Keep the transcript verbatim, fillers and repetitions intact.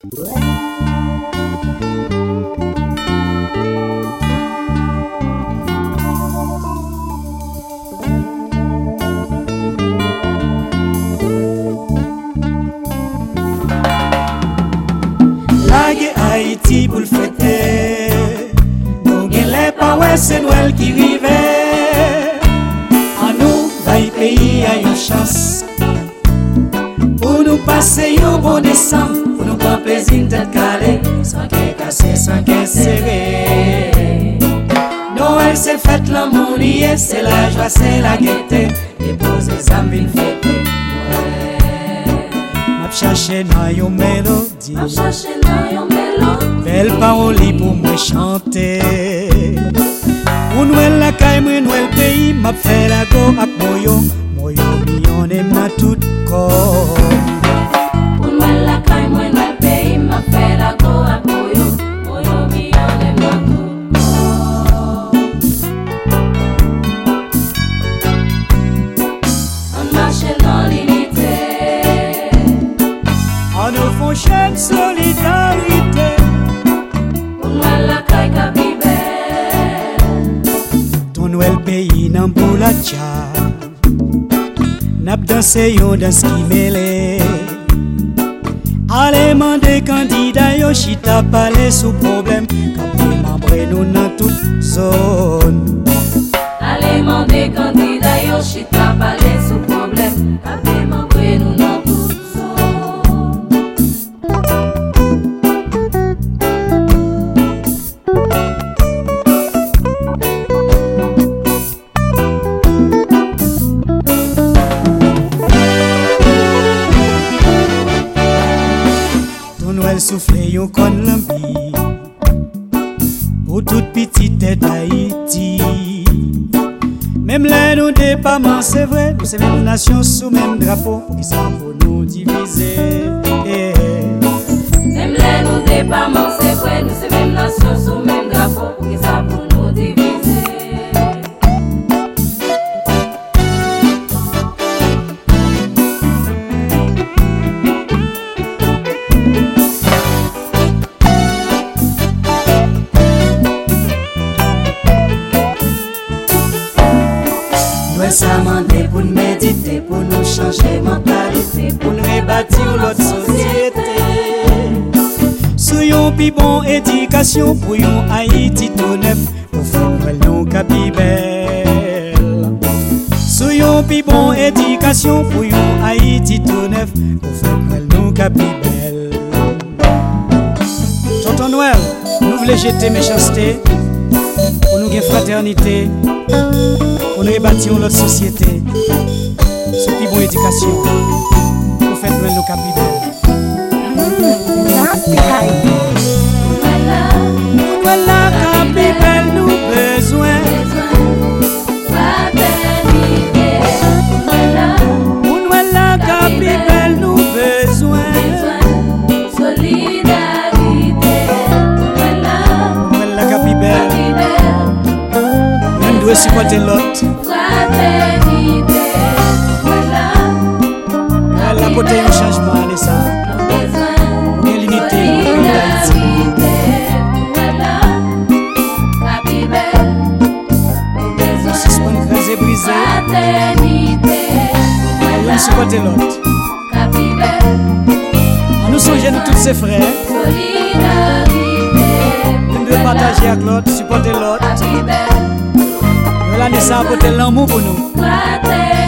Haïti pour le fêter, nous gen les pas ouais c'est Noël qui rive. En nous va y pays à une chance, pour nous passer un bon décembre, pour nous prendre plaisir tête calée, sans qu'elle cassé, sans qu'elle serré. Noël c'est fête l'amour lié, c'est la joie, c'est la gaieté, déposer amis fêter. Chercher dans yon mélodie, m'a cherché dans yon mélodie, belle parole pour moi chanter. Pour Noël la caille, moi Noël pays, m'a fait la go ak moyo, moyo million aime na tout corps. pour Noël la caille, moi Noël pays, m'a fait la go ak moyo, moyo million aime na tout corps. On marche dans l'unité. On nous font chaîne solidarité. Pour Noël la caille Capibel. Ton Noël pays nan boulacha. Nap dansé yon dans qui mêlé. Allez mande candidat yo chita parler sous problème. Kapé membre nous dans toute zone. Allez mande candidat yo chita parler sous problème. Kapé membre nous dans toute zone. Souffler yon kon lambi pour toute petite tête d'Haïti. Même là nous départements c'est vrai, nous c'est même nation sous même drapeau, pour qui ça pour nous diviser. Même là nous départements c'est vrai, nous c'est même nation sous même drapeau, pour qui ça pour nous diviser. Ça mandé pour nous méditer, pour nous changer mentalité, pour nous rebâtir l'autre société. Sous yon pi bon éducation, pour yon Haïti tout neuf, pour faire Noël non Capibel. Sous yon pi bon éducation, pour yon Haïti tout neuf, pour faire Noël non Capibel. Tonton Noël, nous voulons jeter méchanceté, pour nous gagner fraternité. On est bâti notre société sous plus bonne éducation pour faire Noël nos Capibel. Noël la Capibel nous besoin. Pour Noël la Capibel nous besoin. Solidarité. Noël la Capibel. Nous devons supporter l'autre. Fraternité. Elle a apporté un changement à ça. Pour l'unité pour l'Haïti. Nous suspendons crasé brisé. Nous supporter l'autre. Nous songeons nous tous ses frères. Nous devons partager avec l'autre, supporter l'autre. Nous allons nous apporter l'amour pour nous.